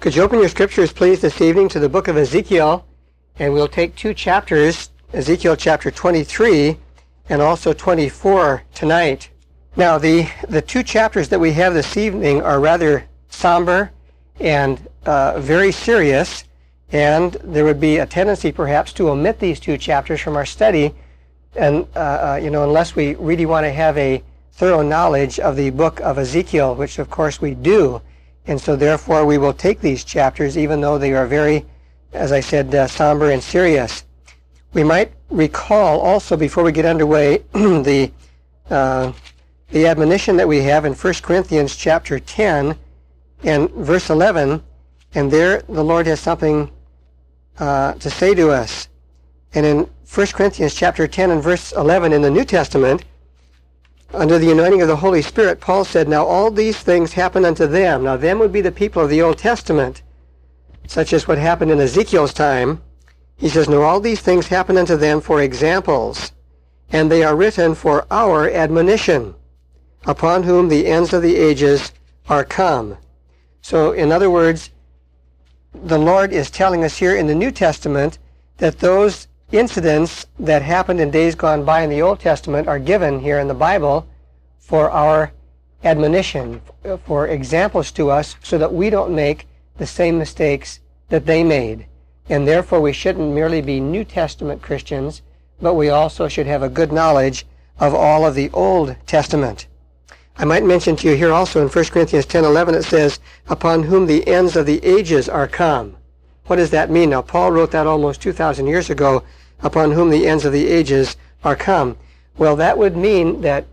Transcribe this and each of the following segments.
Could you open your scriptures, please, this evening to the book of Ezekiel, and we'll take two chapters, Ezekiel chapter 23 and also 24 tonight. Now, the two chapters that we have this evening are rather somber and very serious, and there would be a tendency perhaps to omit these two chapters from our study, and unless we really want to have a thorough knowledge of the book of Ezekiel, which of course we do. And so therefore we will take these chapters, even though they are very, as I said, somber and serious. We might recall also, before we get underway, the admonition that we have in 1 Corinthians chapter 10 and verse 11, and there the Lord has something to say to us. And in 1 Corinthians chapter 10 and verse 11 in the New Testament, under the anointing of the Holy Spirit, Paul said, "Now all these things happen unto them." Now them would be the people of the Old Testament, such as what happened in Ezekiel's time. He says, "Now all these things happen unto them for examples, and they are written for our admonition, upon whom the ends of the ages are come." So, in other words, the Lord is telling us here in the New Testament that those incidents that happened in days gone by in the Old Testament are given here in the Bible for our admonition, for examples to us, so that we don't make the same mistakes that they made. And therefore we shouldn't merely be New Testament Christians, but we also should have a good knowledge of all of the Old Testament. I might mention to you here also in 1 Corinthians 10:11 it says, "Upon whom the ends of the ages are come." What does that mean? Now, Paul wrote that almost 2,000 years ago, "Upon whom the ends of the ages are come." Well, that would mean that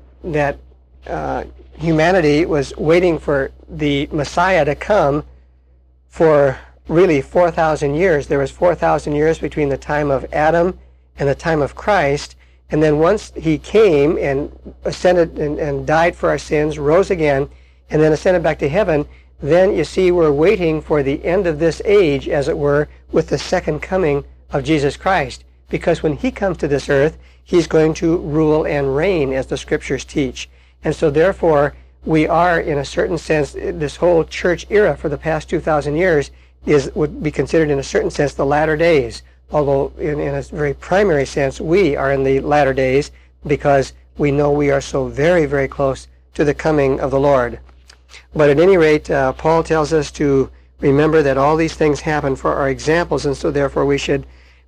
humanity was waiting for the Messiah to come for really 4,000 years. There was 4,000 years between the time of Adam and the time of Christ, and then once he came and ascended and died for our sins, rose again, and then ascended back to heaven, then you see we're waiting for the end of this age, as it were, with the second coming of Jesus Christ. Because when he comes to this earth, he's going to rule and reign, as the scriptures teach. And so therefore, we are, in a certain sense, this whole church era for the past 2,000 years would be considered, in a certain sense, the latter days. Although, in a very primary sense, we are in the latter days because we know we are so very, very close to the coming of the Lord. But at any rate, Paul tells us to remember that all these things happen for our examples, and so therefore we should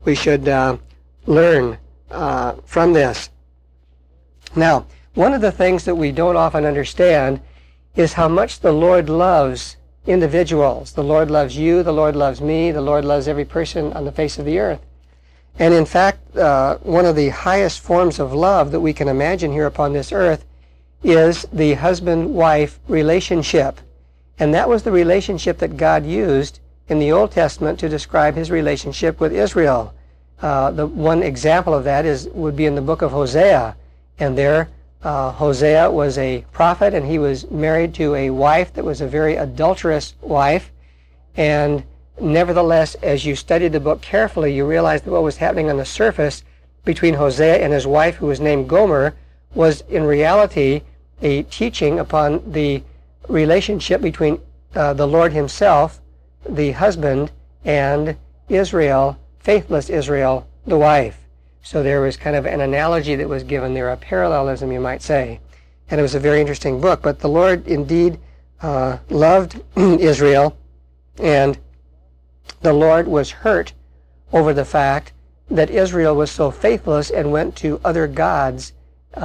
learn from this. Now, one of the things that we don't often understand is how much the Lord loves individuals. The Lord loves you, the Lord loves me, the Lord loves every person on the face of the earth. And in fact, one of the highest forms of love that we can imagine here upon this earth is the husband-wife relationship. And that was the relationship that God used in the Old Testament to describe his relationship with Israel. The one example of that would be in the book of Hosea. And there, Hosea was a prophet, and he was married to a wife that was a very adulterous wife. And nevertheless, as you studied the book carefully, you realized that what was happening on the surface between Hosea and his wife, who was named Gomer, was in reality a teaching upon the relationship between the Lord himself, the husband, and Israel, faithless Israel, the wife. So there was kind of an analogy that was given there, a parallelism, you might say. And it was a very interesting book. But the Lord indeed loved Israel, and the Lord was hurt over the fact that Israel was so faithless and went to other gods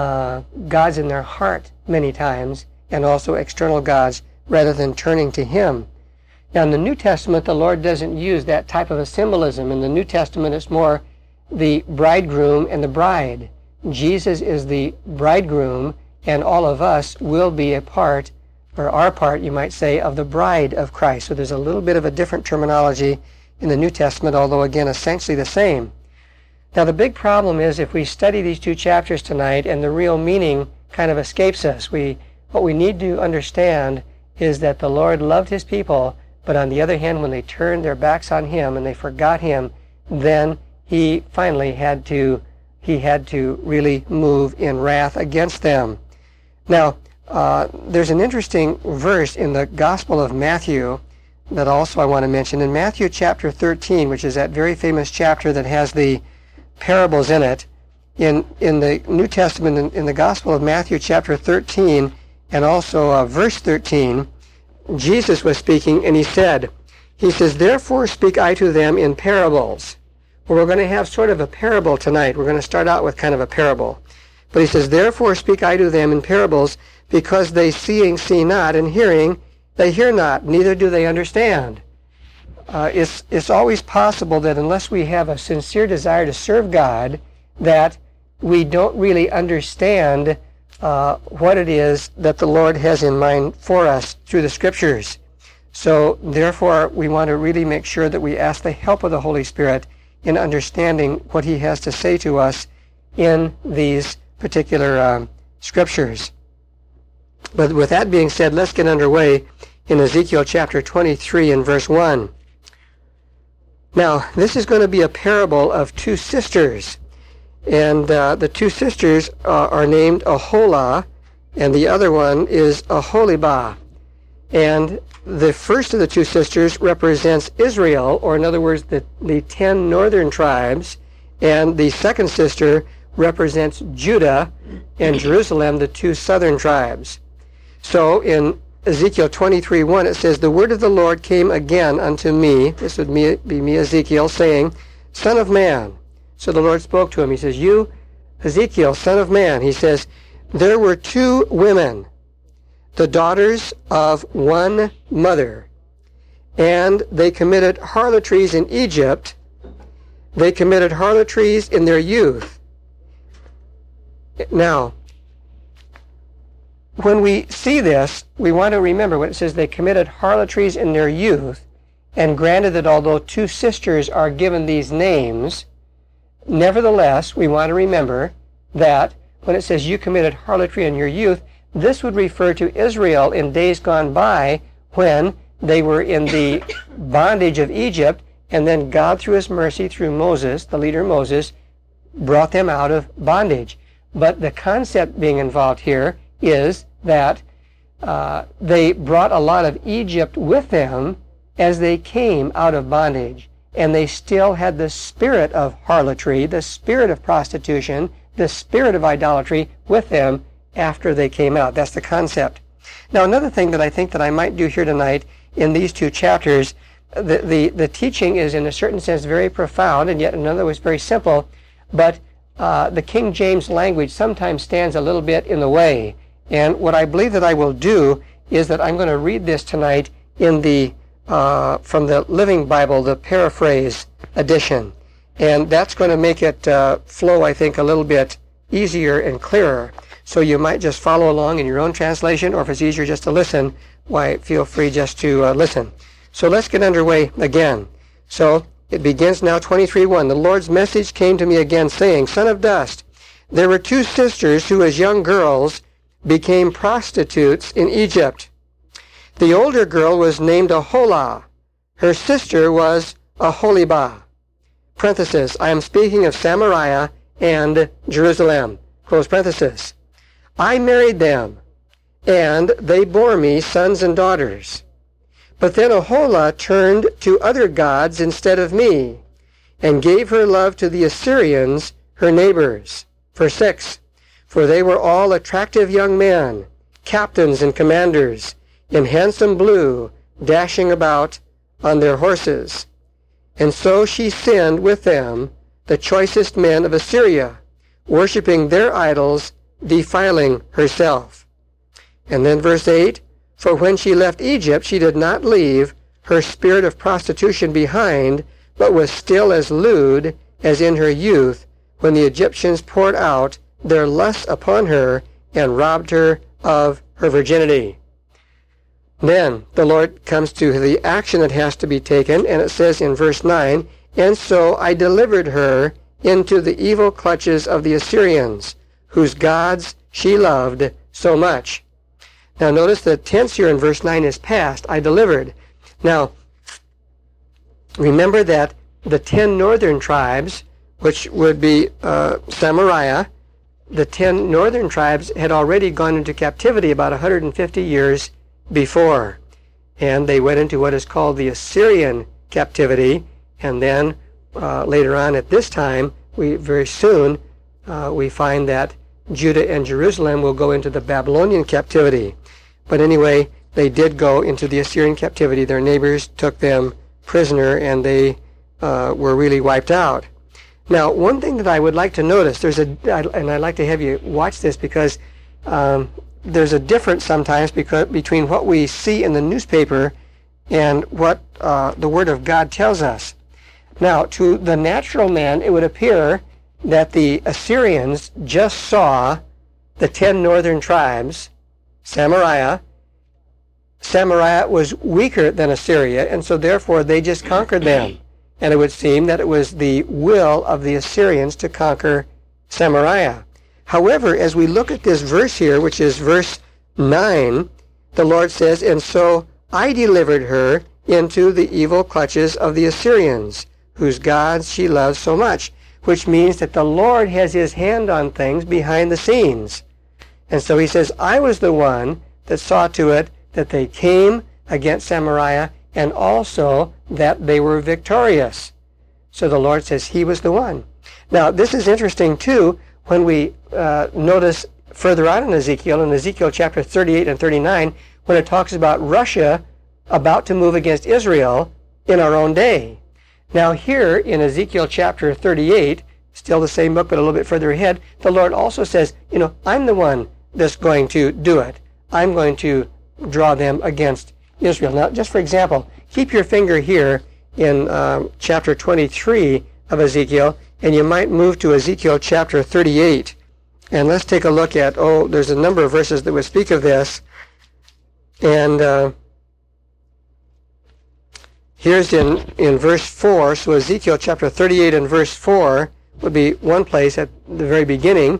in their heart many times, and also external gods, rather than turning to him. Now, in the New Testament, the Lord doesn't use that type of a symbolism. In the New Testament, it's more the bridegroom and the bride. Jesus is the bridegroom, and all of us will be a part, or our part, you might say, of the bride of Christ. So there's a little bit of a different terminology in the New Testament, although, again, essentially the same. Now, the big problem is if we study these two chapters tonight and the real meaning kind of escapes us, what we need to understand is that the Lord loved his people, but on the other hand, when they turned their backs on him and they forgot him, then he finally had to really move in wrath against them. Now, there's an interesting verse in the Gospel of Matthew that also I want to mention. In Matthew chapter 13, which is that very famous chapter that has the parables in it, in the New Testament, in the Gospel of Matthew chapter 13, and also verse 13, Jesus was speaking, and he says, therefore speak I to them in parables. Well, we're going to have sort of a parable tonight. We're going to start out with kind of a parable. But he says, therefore speak I to them in parables, because they seeing see not, and hearing they hear not, neither do they understand. It's always possible that unless we have a sincere desire to serve God, that we don't really understand what it is that the Lord has in mind for us through the Scriptures. So therefore, we want to really make sure that we ask the help of the Holy Spirit in understanding what He has to say to us in these particular Scriptures. But with that being said, let's get underway in Ezekiel chapter 23 and verse 1. Now, this is going to be a parable of two sisters. And the two sisters are named Aholah, and the other one is Aholibah. And the first of the two sisters represents Israel, or in other words, the 10 northern tribes, and the second sister represents Judah and Jerusalem, the 2 southern tribes. So in Ezekiel 23:1, it says, the word of the Lord came again unto me, this would be me, Ezekiel, saying, Son of man. So the Lord spoke to him. He says, you, Ezekiel, son of man. He says, there were 2 women, the daughters of one mother, and they committed harlotries in Egypt. They committed harlotries in their youth. Now, when we see this, we want to remember when it says they committed harlotries in their youth, and granted that although 2 sisters are given these names, nevertheless, we want to remember that when it says you committed harlotry in your youth, this would refer to Israel in days gone by when they were in the bondage of Egypt, and then God, through His mercy, through Moses, the leader Moses, brought them out of bondage. But the concept being involved here is that they brought a lot of Egypt with them as they came out of bondage. And they still had the spirit of harlotry, the spirit of prostitution, the spirit of idolatry with them after they came out. That's the concept. Now, another thing that I think that I might do here tonight in these 2 chapters, the teaching is in a certain sense very profound, and yet in another way very simple, but the King James language sometimes stands a little bit in the way. And what I believe that I will do is that I'm going to read this tonight in the from the Living Bible, the Paraphrase edition. And that's going to make it flow, I think, a little bit easier and clearer. So you might just follow along in your own translation, or if it's easier just to listen, why, feel free just to listen. So let's get underway again. So it begins now, 23:1. The Lord's message came to me again, saying, Son of dust, there were 2 sisters who as young girls became prostitutes in Egypt. The older girl was named Aholah. Her sister was Aholibah. Parenthesis, I am speaking of Samaria and Jerusalem. Close parenthesis. I married them, and they bore me sons and daughters. But then Aholah turned to other gods instead of me, and gave her love to the Assyrians, her neighbors. Verse 6, for they were all attractive young men, captains and commanders, in handsome blue, dashing about on their horses. And so she sinned with them, the choicest men of Assyria, worshipping their idols, defiling herself. And then verse 8, for when she left Egypt, she did not leave her spirit of prostitution behind, but was still as lewd as in her youth, when the Egyptians poured out their lust upon her and robbed her of her virginity. Then the Lord comes to the action that has to be taken, and it says in verse 9, and so I delivered her into the evil clutches of the Assyrians, whose gods she loved so much. Now notice the tense here in verse 9 is past, I delivered. Now, remember that the 10 northern tribes, which would be Samaria, the 10 northern tribes had already gone into captivity about 150 years before. and they went into what is called the Assyrian captivity, and then later on at this time, very soon, we find that Judah and Jerusalem will go into the Babylonian captivity. But anyway, they did go into the Assyrian captivity. Their neighbors took them prisoner, and they were really wiped out. Now, one thing that I would like to notice, and I'd like to have you watch this, because there's a difference sometimes between what we see in the newspaper and what the Word of God tells us. Now, to the natural man, it would appear that the Assyrians just saw the 10 northern tribes, Samaria. Samaria was weaker than Assyria, and so therefore they just conquered them. And it would seem that it was the will of the Assyrians to conquer Samaria. However, as we look at this verse here, which is verse 9, the Lord says, "And so I delivered her into the evil clutches of the Assyrians, whose gods she loves so much," which means that the Lord has his hand on things behind the scenes. And so he says, I was the one that saw to it that they came against Samaria, and also that they were victorious. So the Lord says he was the one. Now, this is interesting, too, when we notice further on in Ezekiel chapter 38 and 39, when it talks about Russia about to move against Israel in our own day. Now, here in Ezekiel chapter 38, still the same book, but a little bit further ahead, the Lord also says, I'm the one that's going to do it. I'm going to draw them against Israel. Now, just for example, keep your finger here in chapter 23 of Ezekiel, and you might move to Ezekiel chapter 38. And let's take a look at, there's a number of verses that would speak of this. And here's in verse 4, so Ezekiel chapter 38 and verse 4 would be one place at the very beginning.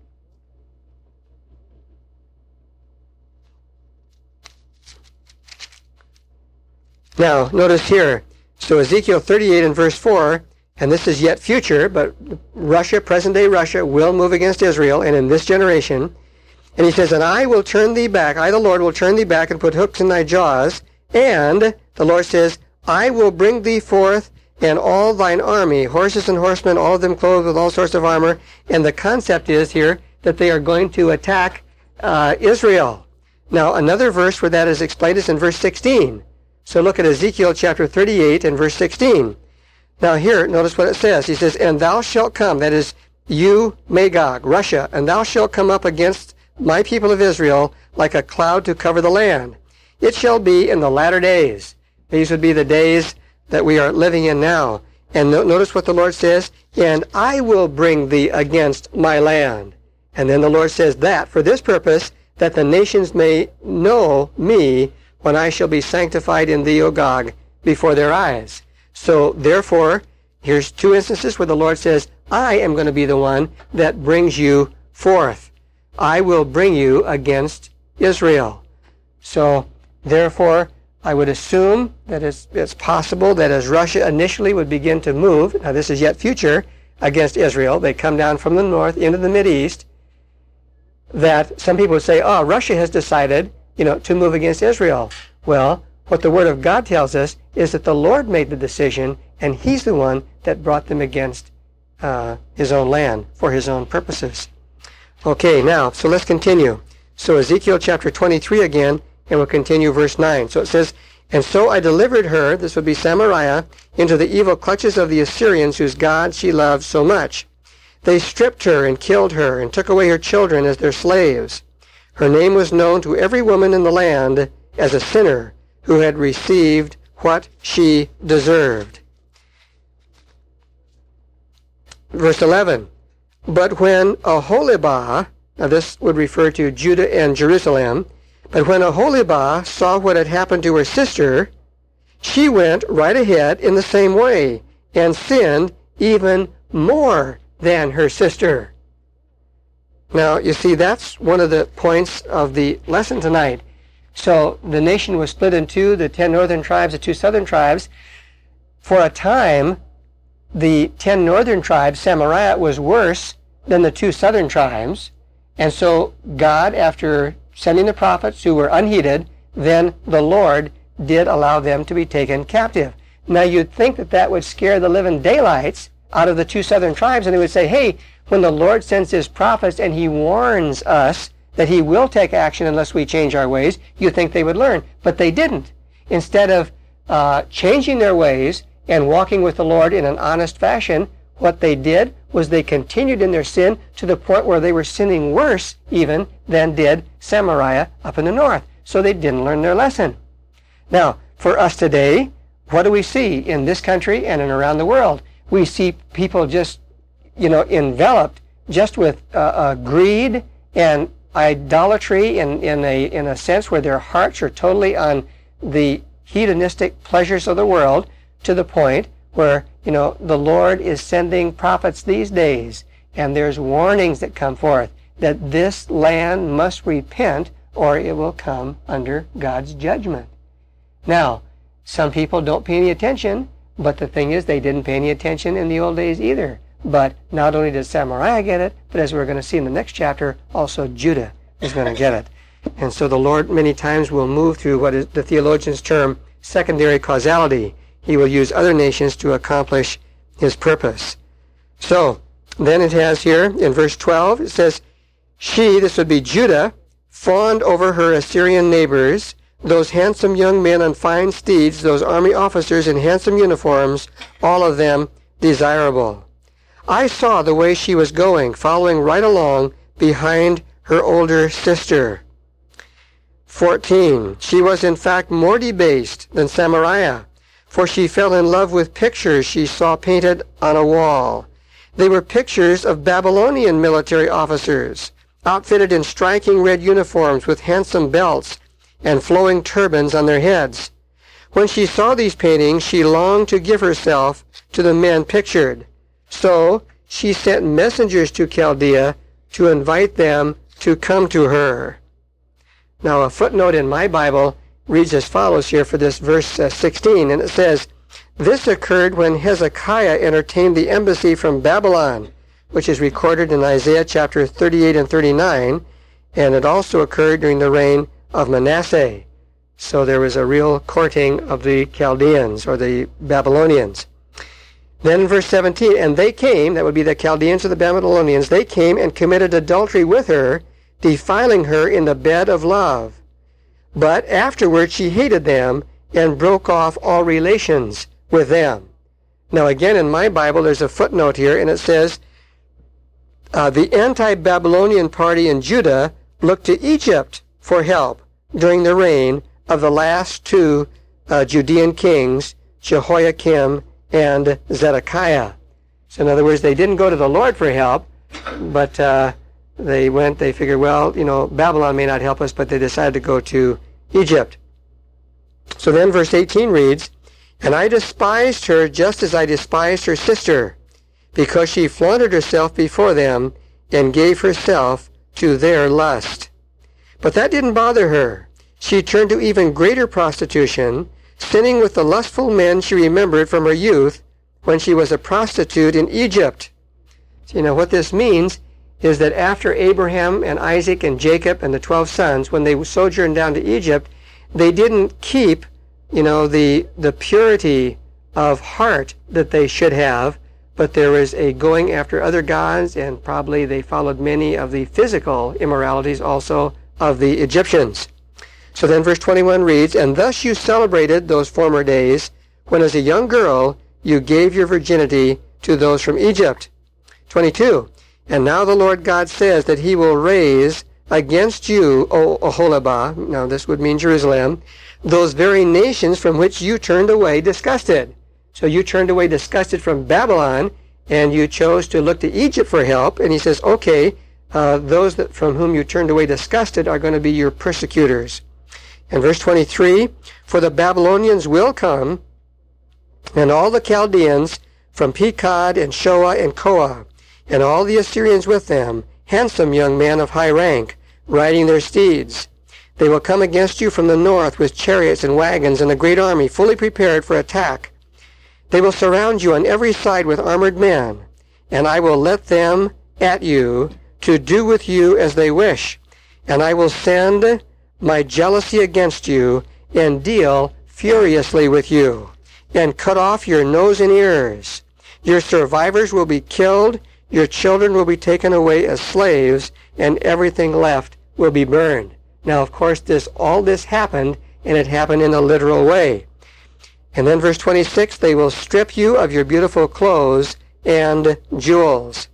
Now, notice here, so Ezekiel 38 and verse 4, and this is yet future, but Russia, present-day Russia, will move against Israel, and in this generation. And he says, "And I will turn thee back, I the Lord will turn thee back and put hooks in thy jaws, and," the Lord says, "I will bring thee forth and all thine army, horses and horsemen, all of them clothed with all sorts of armor." And the concept is here that they are going to attack Israel. Now, another verse where that is explained is in verse 16. So look at Ezekiel chapter 38 and verse 16. Now here, notice what it says. He says, "And thou shalt come," that is you, Magog, Russia, "and thou shalt come up against my people of Israel like a cloud to cover the land. It shall be in the latter days." These would be the days that we are living in now. And notice what the Lord says, "And I will bring thee against my land." And then the Lord says that for this purpose, that the nations may know me when I shall be sanctified in thee, O Gog, before their eyes. So therefore, here's two instances where the Lord says, I am going to be the one that brings you forth. I will bring you against Israel. So therefore, I would assume that it's possible that as Russia initially would begin to move, now this is yet future, against Israel, they come down from the north into the Mideast, that some people would say, Russia has decided, to move against Israel. Well, what the Word of God tells us is that the Lord made the decision, and He's the one that brought them against His own land for His own purposes. Okay, now, so let's continue. So Ezekiel chapter 23 again, and we'll continue verse 9. So it says, "And so I delivered her," this would be Samaria, "into the evil clutches of the Assyrians, whose God she loved so much. They stripped her and killed her, and took away her children as their slaves. Her name was known to every woman in the land as a sinner who had received what she deserved." Verse 11, "But when Aholibah," now this would refer to Judah and Jerusalem, "but when Aholibah saw what had happened to her sister, she went right ahead in the same way and sinned even more than her sister." Now, you see, that's one of the points of the lesson tonight. So the nation was split in two, the 10 northern tribes, the 2 southern tribes. For a time, the 10 northern tribes, Samaria, was worse than the 2 southern tribes. And so God, after sending the prophets who were unheeded, then the Lord did allow them to be taken captive. Now you'd think that that would scare the living daylights out of the two southern tribes, and they would say, hey, when the Lord sends his prophets and he warns us that he will take action unless we change our ways, you'd think they would learn. But they didn't. Instead of changing their ways and walking with the Lord in an honest fashion, what they did was they continued in their sin to the point where they were sinning worse even than did Samaria up in the north. So they didn't learn their lesson. Now, for us today, what do we see in this country and around the world? We see people just, enveloped just with greed and idolatry in a sense where their hearts are totally on the hedonistic pleasures of the world, to the point where, the Lord is sending prophets these days, and there's warnings that come forth that this land must repent or it will come under God's judgment. Now, some people don't pay any attention, but the thing is they didn't pay any attention in the old days either. But not only did Samaria get it, but as we're going to see in the next chapter, also Judah is going to get it. And so the Lord many times will move through what is the theologians term secondary causality. He will use other nations to accomplish his purpose. So then it has here in verse 12, it says, she, this would be Judah, fawned over her Assyrian neighbors, those handsome young men on fine steeds, those army officers in handsome uniforms, all of them desirable. I saw the way she was going, following right along behind her older sister. 14. She was in fact more debased than Samaria, for she fell in love with pictures she saw painted on a wall. They were pictures of Babylonian military officers, outfitted in striking red uniforms with handsome belts and flowing turbans on their heads. When she saw these paintings, she longed to give herself to the men pictured. So she sent messengers to Chaldea to invite them to come to her. Now a footnote in my Bible reads as follows here for this verse 16, and it says, this occurred when Hezekiah entertained the embassy from Babylon, which is recorded in Isaiah chapter 38 and 39, and it also occurred during the reign of Manasseh. So there was a real courting of the Chaldeans or the Babylonians. Then in verse 17, and they came, that would be the Chaldeans or the Babylonians, they came and committed adultery with her, defiling her in the bed of love. But afterward she hated them and broke off all relations with them. Now again in my Bible there's a footnote here, and it says, the anti-Babylonian party in Judah looked to Egypt for help during the reign of the last two Judean kings, Jehoiakim and Zedekiah. So in other words, they didn't go to the Lord for help, but they figured, well, Babylon may not help us, but they decided to go to Egypt. So then verse 18 reads, and I despised her just as I despised her sister, because she flaunted herself before them and gave herself to their lust. But that didn't bother her. She turned to even greater prostitution, sinning with the lustful men she remembered from her youth when she was a prostitute in Egypt. So, what this means is that after Abraham and Isaac and Jacob and the 12 sons, when they sojourned down to Egypt, they didn't keep, the purity of heart that they should have, but there was a going after other gods, and probably they followed many of the physical immoralities also of the Egyptians. So then verse 21 reads, and thus you celebrated those former days, when as a young girl you gave your virginity to those from Egypt. 22, and now the Lord God says that he will raise against you, O Oholibah, now this would mean Jerusalem, those very nations from which you turned away disgusted. So you turned away disgusted from Babylon, and you chose to look to Egypt for help, and he says, okay, those from whom you turned away disgusted are going to be your persecutors. And verse 23, for the Babylonians will come, and all the Chaldeans from Pekod and Shoa and Koa, and all the Assyrians with them, handsome young men of high rank, riding their steeds. They will come against you from the north with chariots and wagons and a great army fully prepared for attack. They will surround you on every side with armored men, and I will let them at you to do with you as they wish, and I will send my jealousy against you and deal furiously with you and cut off your nose and ears. Your survivors will be killed, your children will be taken away as slaves, and everything left will be burned. Now, of course, all this happened, and it happened in a literal way. And then verse 26, they will strip you of your beautiful clothes and jewels.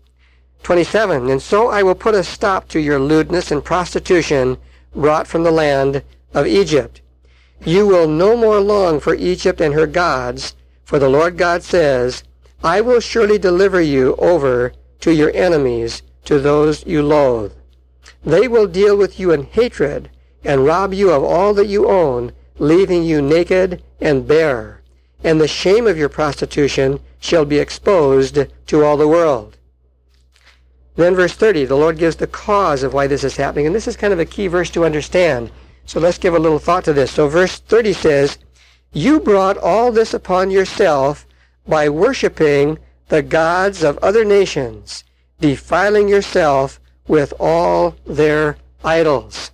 27, and so I will put a stop to your lewdness and prostitution brought from the land of Egypt. You will no more long for Egypt and her gods, for the Lord God says, I will surely deliver you over to your enemies, to those you loathe. They will deal with you in hatred and rob you of all that you own, leaving you naked and bare. And the shame of your prostitution shall be exposed to all the world. Then verse 30, the Lord gives the cause of why this is happening. And this is kind of a key verse to understand. So let's give a little thought to this. So verse 30 says, you brought all this upon yourself by worshiping the gods of other nations, defiling yourself with all their idols.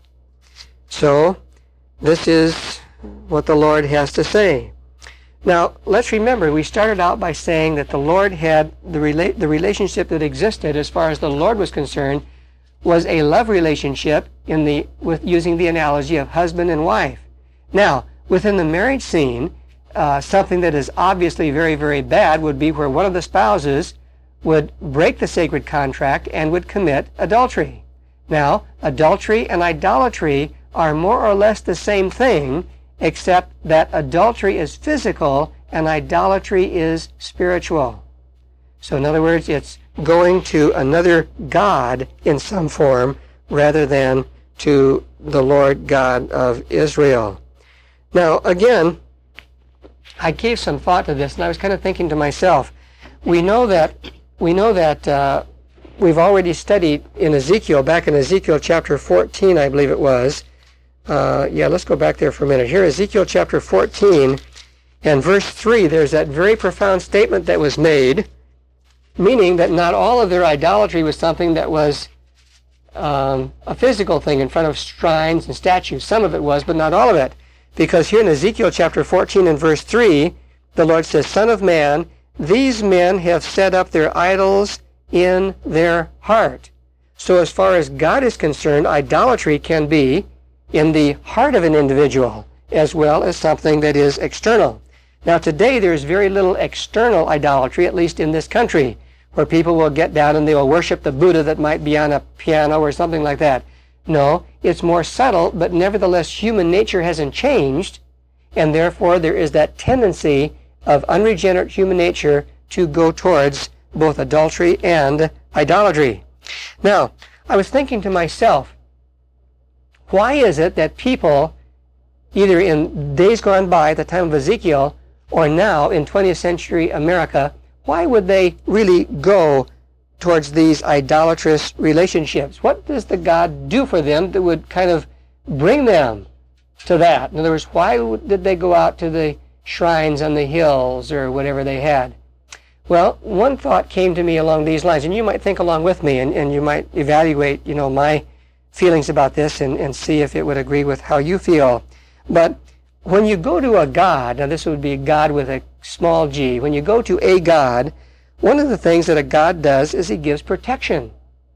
So this is what the Lord has to say. Now, let's remember, we started out by saying that the Lord had the relationship that existed as far as the Lord was concerned was a love relationship with using the analogy of husband and wife. Now, within the marriage scene, something that is obviously very, very bad would be where one of the spouses would break the sacred contract and would commit adultery. Now, adultery and idolatry are more or less the same thing, except that adultery is physical and idolatry is spiritual. So in other words, it's going to another god in some form rather than to the Lord God of Israel. Now, again, I gave some thought to this, and I was kind of thinking to myself, we know that we've already studied in Ezekiel, back in Ezekiel chapter 14, I believe it was. Let's go back there for a minute. Here, Ezekiel chapter 14 and verse 3, there's that very profound statement that was made, meaning that not all of their idolatry was something that was a physical thing in front of shrines and statues. Some of it was, but not all of it. Because here in Ezekiel chapter 14 and verse 3, the Lord says, Son of man, these men have set up their idols in their heart. So as far as God is concerned, idolatry can be in the heart of an individual as well as something that is external. Now today there's very little external idolatry, at least in this country, where people will get down and they will worship the Buddha that might be on a piano or something like that. No, it's more subtle, but nevertheless human nature hasn't changed, and therefore there is that tendency of unregenerate human nature to go towards both adultery and idolatry. Now, I was thinking to myself, why is it that people, either in days gone by, at the time of Ezekiel, or now in 20th century America, why would they really go towards these idolatrous relationships? What does the God do for them that would kind of bring them to that? In other words, why did they go out to the shrines on the hills or whatever they had? Well, one thought came to me along these lines, and you might think along with me, and you might evaluate, my feelings about this and see if it would agree with how you feel. But when you go to a God, now this would be a God with a small g, when you go to a God, one of the things that a God does is he gives protection.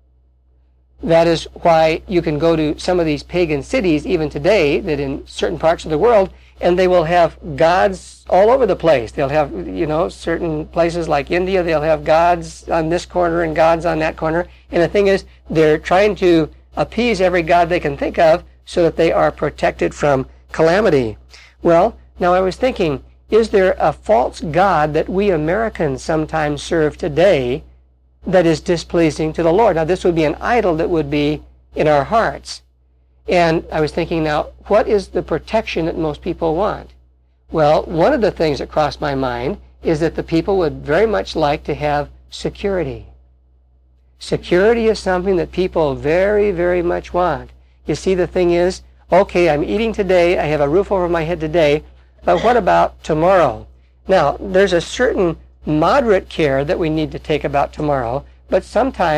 That is why you can go to some of these pagan cities even today, that in certain parts of the world, and they will have gods all over the place. They'll have, certain places like India, they'll have gods on this corner and gods on that corner. And the thing is, they're trying to appease every god they can think of so that they are protected from calamity. Well, now I was thinking, is there a false god that we Americans sometimes serve today that is displeasing to the Lord? Now, this would be an idol that would be in our hearts. And I was thinking, now, what is the protection that most people want? Well, one of the things that crossed my mind is that the people would very much like to have security. Security is something that people very, very much want. You see, the thing is, okay, I'm eating today, I have a roof over my head today, but what about tomorrow? Now, there's a certain moderate care that we need to take about tomorrow, but sometimes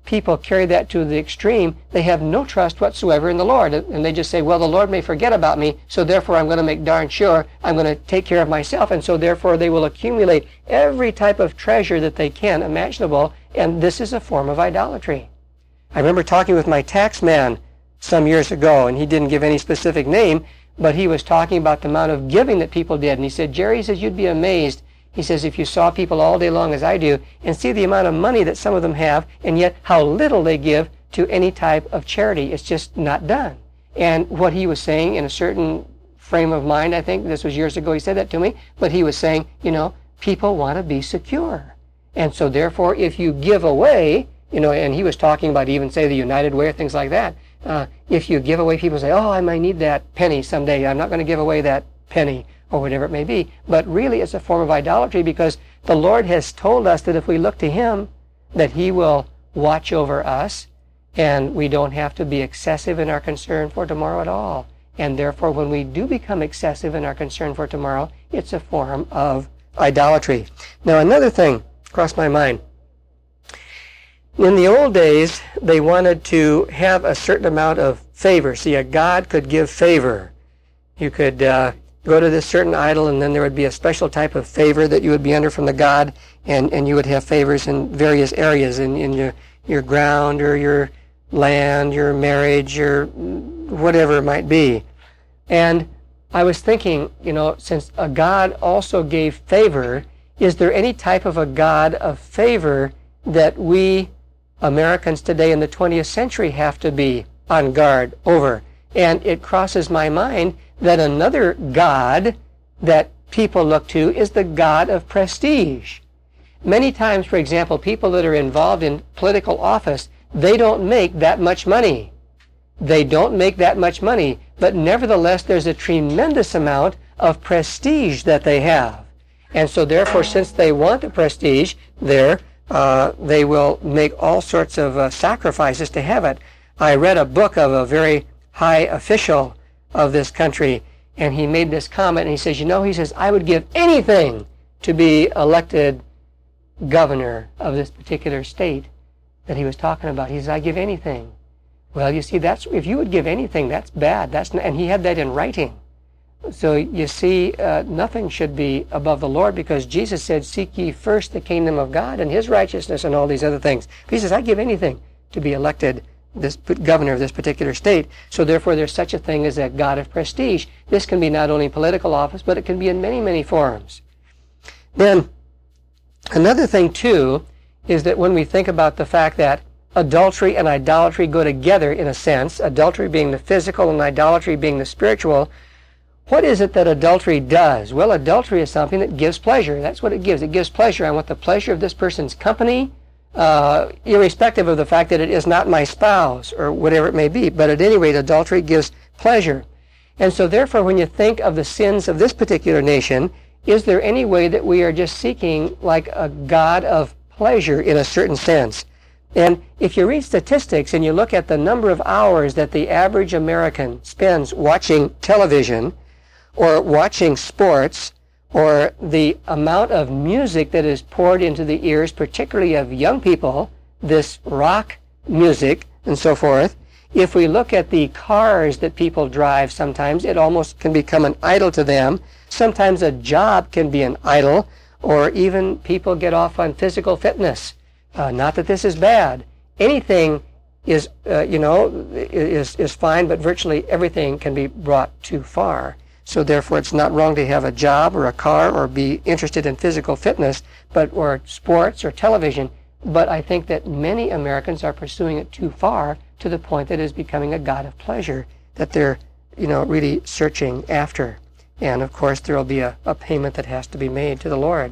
people carry that to the extreme, they have no trust whatsoever in the Lord. And they just say, well, the Lord may forget about me, so therefore I'm going to make darn sure I'm going to take care of myself. And so therefore they will accumulate every type of treasure that they can imaginable. And this is a form of idolatry. I remember talking with my tax man some years ago, and he didn't give any specific name, but he was talking about the amount of giving that people did. And he said, Jerry, he says, you'd be amazed. He says, if you saw people all day long as I do and see the amount of money that some of them have and yet how little they give to any type of charity, it's just not done. And what he was saying in a certain frame of mind, I think this was years ago he said that to me, but he was saying, you know, people want to be secure. And so therefore if you give away, you know, and he was talking about even say the United Way or things like that, if you give away, people say, oh, I might need that penny someday. I'm not going to give away that penny, or whatever it may be. But really it's a form of idolatry, because the Lord has told us that if we look to him, that he will watch over us, and we don't have to be excessive in our concern for tomorrow at all. And therefore when we do become excessive in our concern for tomorrow, it's a form of idolatry. Now another thing crossed my mind. In the old days, they wanted to have a certain amount of favor. See, a god could give favor. You could go to this certain idol, and then there would be a special type of favor that you would be under from the god, and you would have favors in various areas, in your ground, or your land, your marriage, your whatever it might be. And I was thinking, you know, since a god also gave favor, is there any type of a god of favor that we Americans today in the 20th century have to be on guard over? And it crosses my mind that another god that people look to is the god of prestige. Many times, for example, people that are involved in political office, they don't make that much money. They don't make that much money, but nevertheless there's a tremendous amount of prestige that they have. And so therefore, since they want the prestige there, they will make all sorts of sacrifices to have it. I read a book of a very high official of this country, and he made this comment, and he says, you know, he says, I would give anything to be elected governor of this particular state that he was talking about. He says, I give anything. Well, you see, that's, if you would give anything, that's bad. That's not, and he had that in writing. So you see, nothing should be above the Lord, because Jesus said, seek ye first the kingdom of God and his righteousness and all these other things. But he says, I give anything to be elected this governor of this particular state. So therefore there's such a thing as a god of prestige. This can be not only political office, but it can be in many, many forms. Then another thing too is that when we think about the fact that adultery and idolatry go together in a sense, adultery being the physical and idolatry being the spiritual, what is it that adultery does? Well, adultery is something that gives pleasure. That's what it gives. It gives pleasure. I want the pleasure of this person's company, irrespective of the fact that it is not my spouse or whatever it may be. But at any rate, adultery gives pleasure. And so therefore, when you think of the sins of this particular nation, is there any way that we are just seeking like a god of pleasure in a certain sense? And if you read statistics and you look at the number of hours that the average American spends watching television, or watching sports, or the amount of music that is poured into the ears, particularly of young people, this rock music and so forth, if we look at the cars that people drive, sometimes it almost can become an idol to them. Sometimes a job can be an idol, or even people get off on physical fitness. Not that this is bad. Anything is, is fine, but virtually everything can be brought too far. So therefore, it's not wrong to have a job or a car or be interested in physical fitness, or sports or television. But I think that many Americans are pursuing it too far, to the point that it is becoming a god of pleasure that they're, really searching after. And of course, there will be a payment that has to be made to the Lord.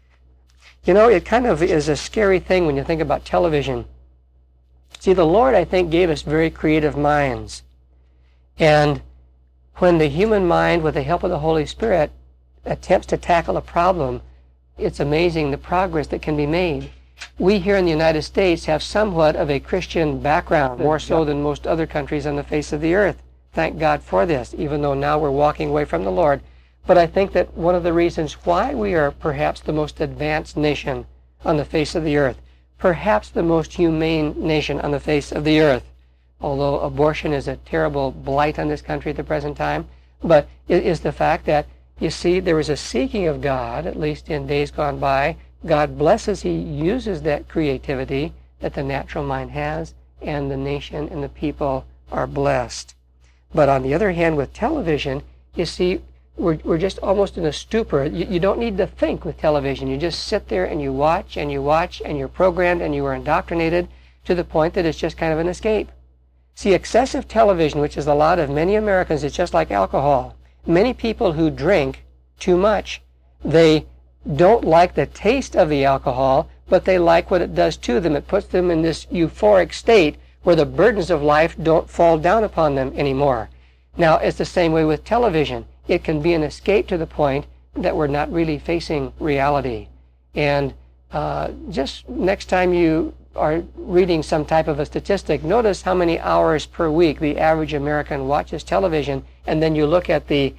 It kind of is a scary thing when you think about television. See, the Lord, I think, gave us very creative minds. And when the human mind, with the help of the Holy Spirit, attempts to tackle a problem, it's amazing the progress that can be made. We here in the United States have somewhat of a Christian background, more so than most other countries on the face of the earth. Thank God for this, even though now we're walking away from the Lord. But I think that one of the reasons why we are perhaps the most advanced nation on the face of the earth, perhaps the most humane nation on the face of the earth. Although abortion is a terrible blight on this country at the present time, but it is the fact that, you see, there was a seeking of God, at least in days gone by. God blesses, He uses that creativity that the natural mind has, and the nation and the people are blessed. But on the other hand, with television, you see, we're just almost in a stupor. You don't need to think with television. You just sit there and you watch and you watch, and you're programmed and you are indoctrinated to the point that it's just kind of an escape. See, excessive television, which is the lot of many Americans, is just like alcohol. Many people who drink too much, they don't like the taste of the alcohol, but they like what it does to them. It puts them in this euphoric state where the burdens of life don't fall down upon them anymore. Now, it's the same way with television. It can be an escape to the point that we're not really facing reality. And just next time you are reading some type of a statistic, notice how many hours per week the average American watches television, and then you look at the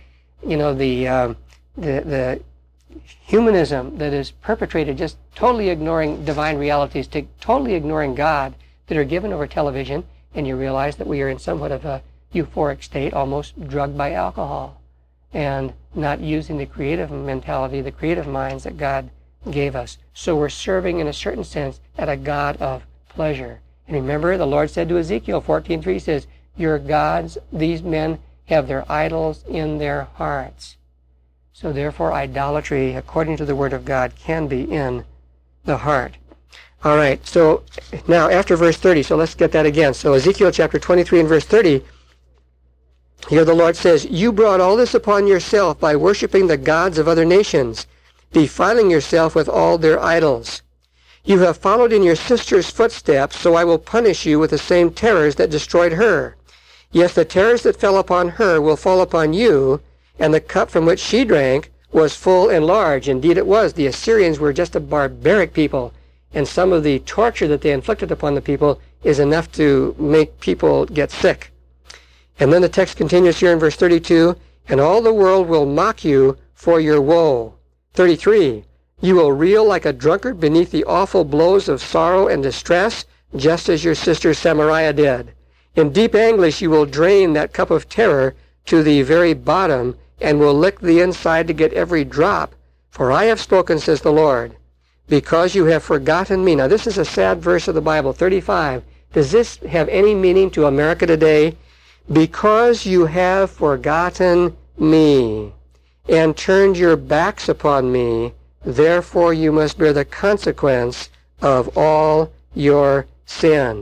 humanism that is perpetrated, just totally ignoring divine realities, totally ignoring God, that are given over television, and you realize that we are in somewhat of a euphoric state, almost drugged by alcohol, and not using the creative mentality, the creative minds that God gave us. So we're serving, in a certain sense, at a God of pleasure. And remember, the Lord said to Ezekiel 14:3, He says, your gods, these men, have their idols in their hearts. So therefore, idolatry, according to the Word of God, can be in the heart. All right, so now after verse 30, so let's get that again. So Ezekiel chapter 23 and verse 30, here the Lord says, you brought all this upon yourself by worshiping the gods of other nations, defiling yourself with all their idols. You have followed in your sister's footsteps, so I will punish you with the same terrors that destroyed her. Yes, the terrors that fell upon her will fall upon you, and the cup from which she drank was full and large. Indeed it was. The Assyrians were just a barbaric people, and some of the torture that they inflicted upon the people is enough to make people get sick. And then the text continues here in verse 32, and all the world will mock you for your woe. 33, you will reel like a drunkard beneath the awful blows of sorrow and distress, just as your sister Samaria did. In deep anguish you will drain that cup of terror to the very bottom, and will lick the inside to get every drop. For I have spoken, says the Lord, because you have forgotten me. Now this is a sad verse of the Bible, 35. Does this have any meaning to America today? Because you have forgotten me and turned your backs upon me, therefore you must bear the consequence of all your sin.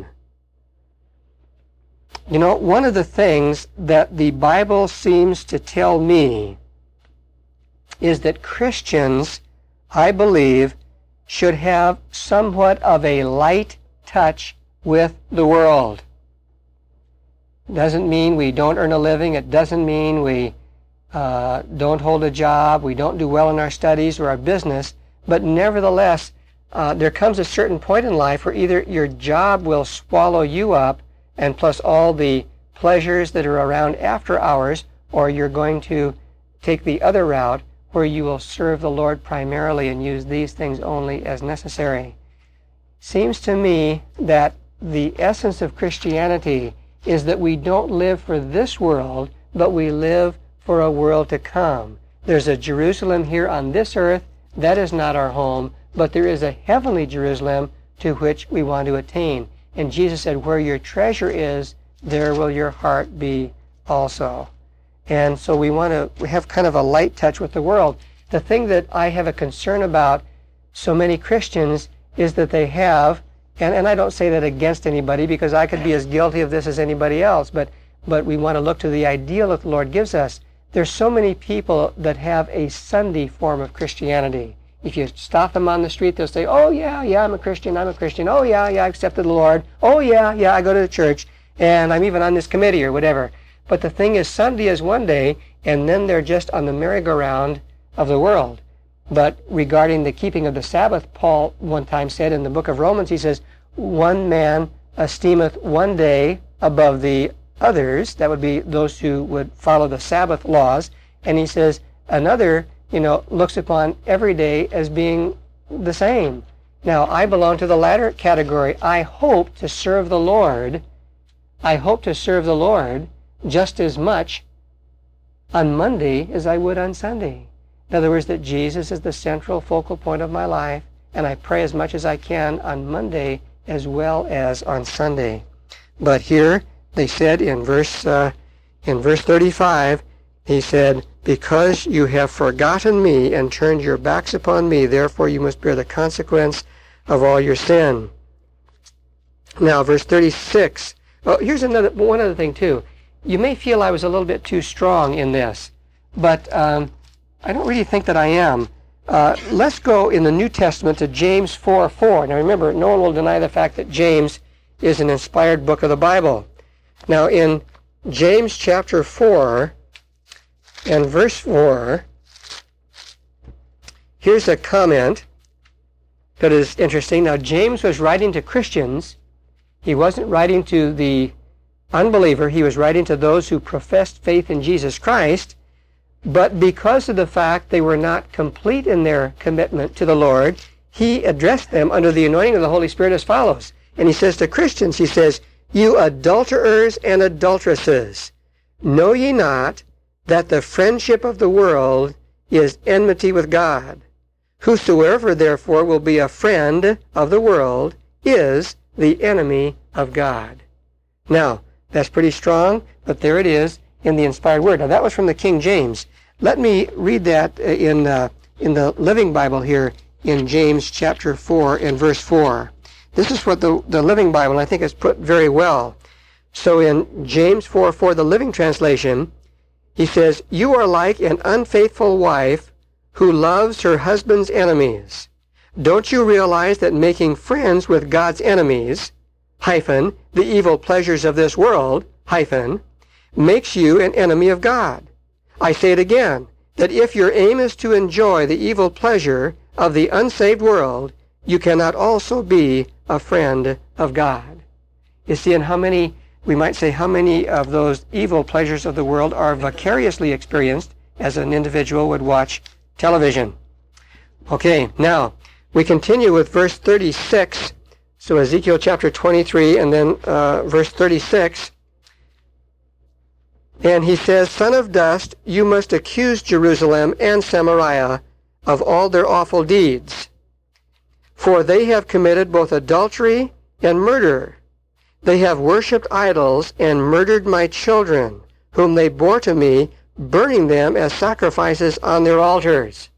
You know, one of the things that the Bible seems to tell me is that Christians, I believe, should have somewhat of a light touch with the world. Doesn't mean we don't earn a living. It doesn't mean we don't hold a job, we don't do well in our studies or our business. But nevertheless, there comes a certain point in life where either your job will swallow you up, and plus all the pleasures that are around after hours, or you're going to take the other route where you will serve the Lord primarily and use these things only as necessary. Seems to me that the essence of Christianity is that we don't live for this world, but we live for a world to come. There's a Jerusalem here on this earth. That is not our home, but there is a heavenly Jerusalem to which we want to attain. And Jesus said, where your treasure is, there will your heart be also. And so we want to have kind of a light touch with the world. The thing that I have a concern about so many Christians is that they have, and I don't say that against anybody, because I could be as guilty of this as anybody else, but we want to look to the ideal that the Lord gives us. There's so many people that have a Sunday form of Christianity. If you stop them on the street, they'll say, oh yeah, I'm a Christian. Oh yeah, I accepted the Lord. Oh yeah, I go to the church, and I'm even on this committee or whatever. But the thing is, Sunday is one day, and then they're just on the merry-go-round of the world. But regarding the keeping of the Sabbath, Paul one time said in the book of Romans, he says, one man esteemeth one day above the others. That would be those who would follow the Sabbath laws. And he says, another, looks upon every day as being the same. Now, I belong to the latter category. I hope to serve the Lord. I hope to serve the Lord just as much on Monday as I would on Sunday. In other words, that Jesus is the central focal point of my life, and I pray as much as I can on Monday as well as on Sunday. But here they said in verse 35, he said, because you have forgotten me and turned your backs upon me, therefore you must bear the consequence of all your sin. Now, verse 36. Oh, here's one other thing, too. You may feel I was a little bit too strong in this, but I don't really think that I am. Let's go in the New Testament to James 4:4. Now, remember, no one will deny the fact that James is an inspired book of the Bible. Now, in James chapter 4 and verse 4, here's a comment that is interesting. Now, James was writing to Christians. He wasn't writing to the unbeliever. He was writing to those who professed faith in Jesus Christ. But because of the fact they were not complete in their commitment to the Lord, he addressed them under the anointing of the Holy Spirit as follows. And he says to Christians, he says, you adulterers and adulteresses, know ye not that the friendship of the world is enmity with God? Whosoever therefore will be a friend of the world is the enemy of God. Now, that's pretty strong, but there it is in the inspired word. Now, that was from the King James. Let me read that in the Living Bible here in James chapter 4 and verse 4. This is what the Living Bible, I think, is put very well. So in James 4:4, the Living Translation, he says, you are like an unfaithful wife who loves her husband's enemies. Don't you realize that making friends with God's enemies, the evil pleasures of this world, makes you an enemy of God? I say it again, that if your aim is to enjoy the evil pleasure of the unsaved world, you cannot also be a friend of God. You see, and we might say how many of those evil pleasures of the world are vicariously experienced as an individual would watch television. Okay, now, we continue with verse 36. So Ezekiel chapter 23 and then verse 36. And he says, son of dust, you must accuse Jerusalem and Samaria of all their awful deeds. For they have committed both adultery and murder. They have worshipped idols and murdered my children, whom they bore to me, burning them as sacrifices on their altars.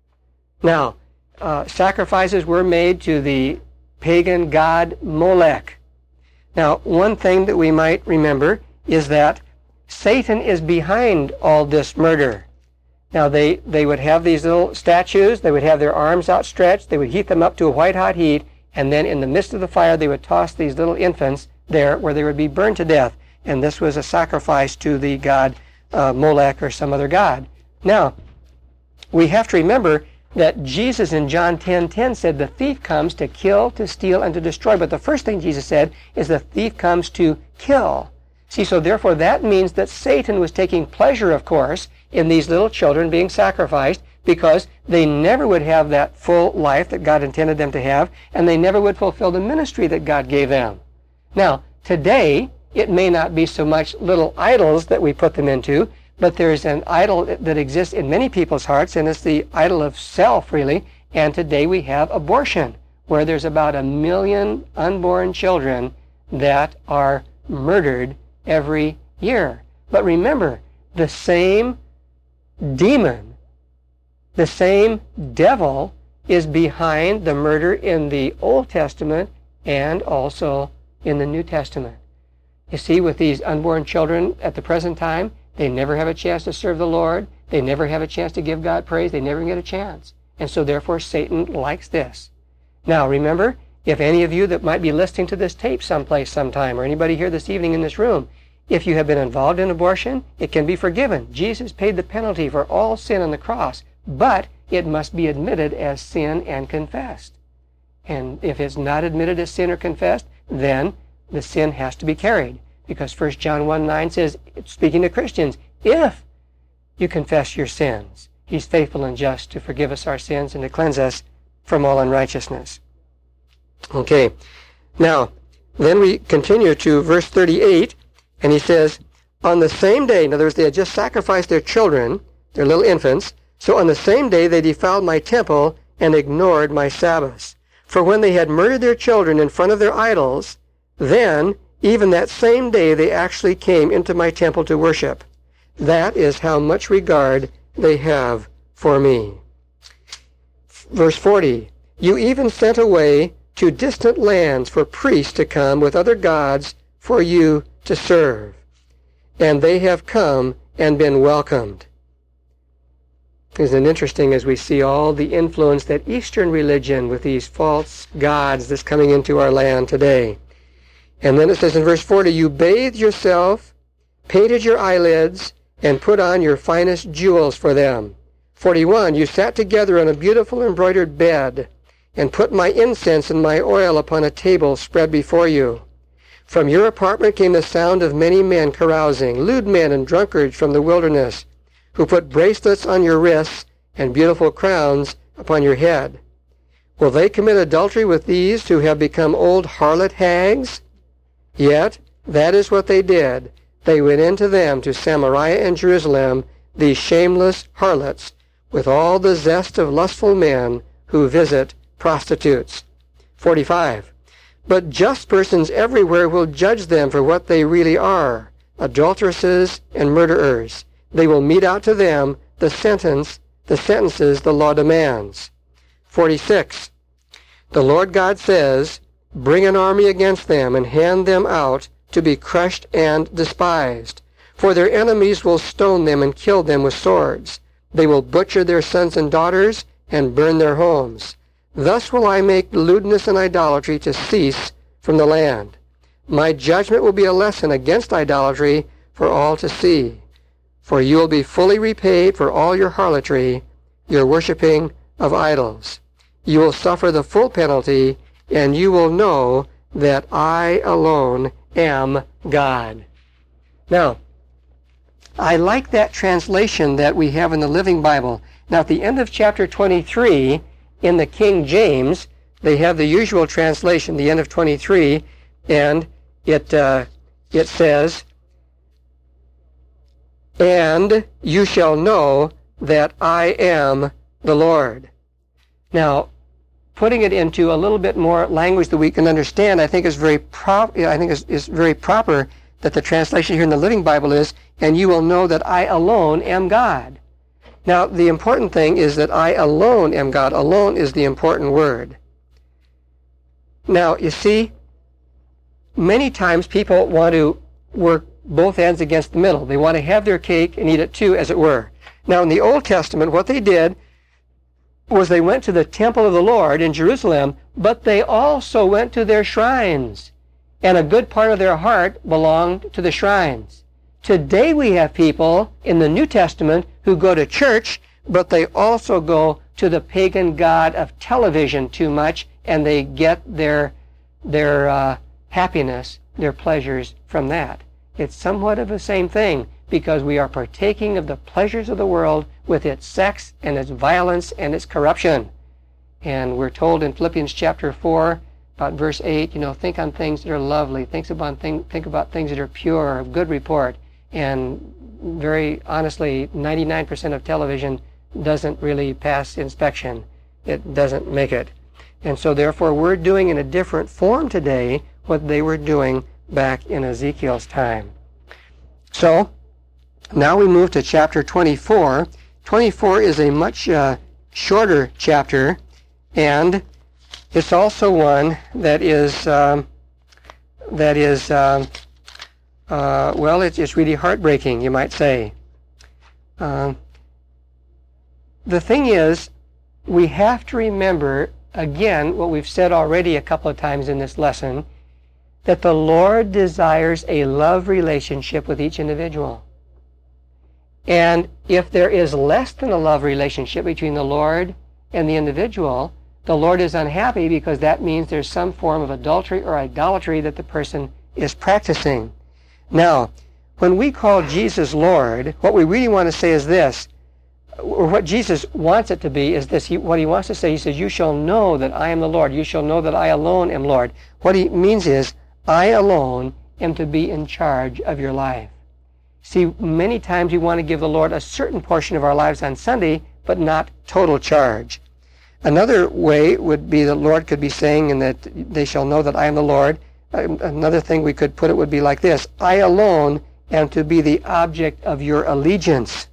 Now, sacrifices were made to the pagan god Molech. Now, one thing that we might remember is that Satan is behind all this murder. Now, they would have these little statues. They would have their arms outstretched. They would heat them up to a white-hot heat, and then in the midst of the fire, they would toss these little infants there where they would be burned to death. And this was a sacrifice to the god Molech or some other god. Now, we have to remember that Jesus in John 10:10 said the thief comes to kill, to steal, and to destroy. But the first thing Jesus said is the thief comes to kill. See, so therefore that means that Satan was taking pleasure, of course, in these little children being sacrificed because they never would have that full life that God intended them to have, and they never would fulfill the ministry that God gave them. Now, today, it may not be so much little idols that we put them into, but there's an idol that exists in many people's hearts, and it's the idol of self, really. And today we have abortion, where there's about 1 million unborn children that are murdered every year. But remember, the same demon, the same devil is behind the murder in the Old Testament and also in the New Testament. You see, with these unborn children at the present time, they never have a chance to serve the Lord. They never have a chance to give God praise. They never get a chance. And so therefore Satan likes this. Now remember, if any of you that might be listening to this tape someplace sometime, or anybody here this evening in this room, if you have been involved in abortion, it can be forgiven. Jesus paid the penalty for all sin on the cross, but it must be admitted as sin and confessed. And if it's not admitted as sin or confessed, then the sin has to be carried. Because 1 John 1:9 says, speaking to Christians, if you confess your sins, he's faithful and just to forgive us our sins and to cleanse us from all unrighteousness. Okay. Now, then we continue to verse 38, and he says, on the same day, in other words, they had just sacrificed their children, their little infants, so on the same day they defiled my temple and ignored my Sabbaths. For when they had murdered their children in front of their idols, then, even that same day, they actually came into my temple to worship. That is how much regard they have for me. Verse 40, you even sent away to distant lands for priests to come with other gods for you to serve. And they have come and been welcomed. Isn't it interesting as we see all the influence that Eastern religion with these false gods that's coming into our land today. And then it says in verse 40, you bathed yourself, painted your eyelids, and put on your finest jewels for them. 41, you sat together on a beautiful embroidered bed, and put my incense and my oil upon a table spread before you. From your apartment came the sound of many men carousing, lewd men and drunkards from the wilderness, who put bracelets on your wrists and beautiful crowns upon your head. Will they commit adultery with these who have become old harlot hags? Yet that is what they did. They went into them to Samaria and Jerusalem, these shameless harlots, with all the zest of lustful men who visit prostitutes. 45. But just persons everywhere will judge them for what they really are, adulteresses and murderers. They will mete out to them the sentences the law demands. 46. The Lord God says, bring an army against them and hand them out to be crushed and despised. For their enemies will stone them and kill them with swords. They will butcher their sons and daughters and burn their homes. Thus will I make lewdness and idolatry to cease from the land. My judgment will be a lesson against idolatry for all to see. For you will be fully repaid for all your harlotry, your worshipping of idols. You will suffer the full penalty, and you will know that I alone am God. Now, I like that translation that we have in the Living Bible. Now, at the end of chapter 23, in the King James, they have the usual translation, the end of 23, and it says, and you shall know that I am the Lord. Now, putting it into a little bit more language that we can understand, I think is very proper that the translation here in the Living Bible is, and you will know that I alone am God. Now, the important thing is that I alone am God. Alone is the important word. Now, you see, many times people want to work both ends against the middle. They want to have their cake and eat it too, as it were. Now, in the Old Testament, what they did was they went to the temple of the Lord in Jerusalem, but they also went to their shrines, and a good part of their heart belonged to the shrines. Today we have people in the New Testament who go to church, but they also go to the pagan god of television too much, and they get their happiness, their pleasures from that. It's somewhat of the same thing, because we are partaking of the pleasures of the world with its sex and its violence and its corruption. And we're told in Philippians chapter 4, about verse 8, think on things that are lovely, think about things that are pure, of good report. And very honestly, 99% of television doesn't really pass inspection. It doesn't make it. And so therefore we're doing in a different form today what they were doing back in Ezekiel's time. So now we move to chapter 24. 24 is a much shorter chapter, and it's also one that is it's really heartbreaking, you might say. The thing is, we have to remember, again, what we've said already a couple of times in this lesson, that the Lord desires a love relationship with each individual. And if there is less than a love relationship between the Lord and the individual, the Lord is unhappy, because that means there's some form of adultery or idolatry that the person is practicing. Now, when we call Jesus Lord, what we really want to say is this: or what Jesus wants it to be is this. What he wants to say, he says, you shall know that I am the Lord. You shall know that I alone am Lord. What he means is, I alone am to be in charge of your life. See, many times we want to give the Lord a certain portion of our lives on Sunday, but not total charge. Another way would be the Lord could be saying, and that they shall know that I am the Lord. Another thing we could put it would be like this. I alone am to be the object of your allegiance.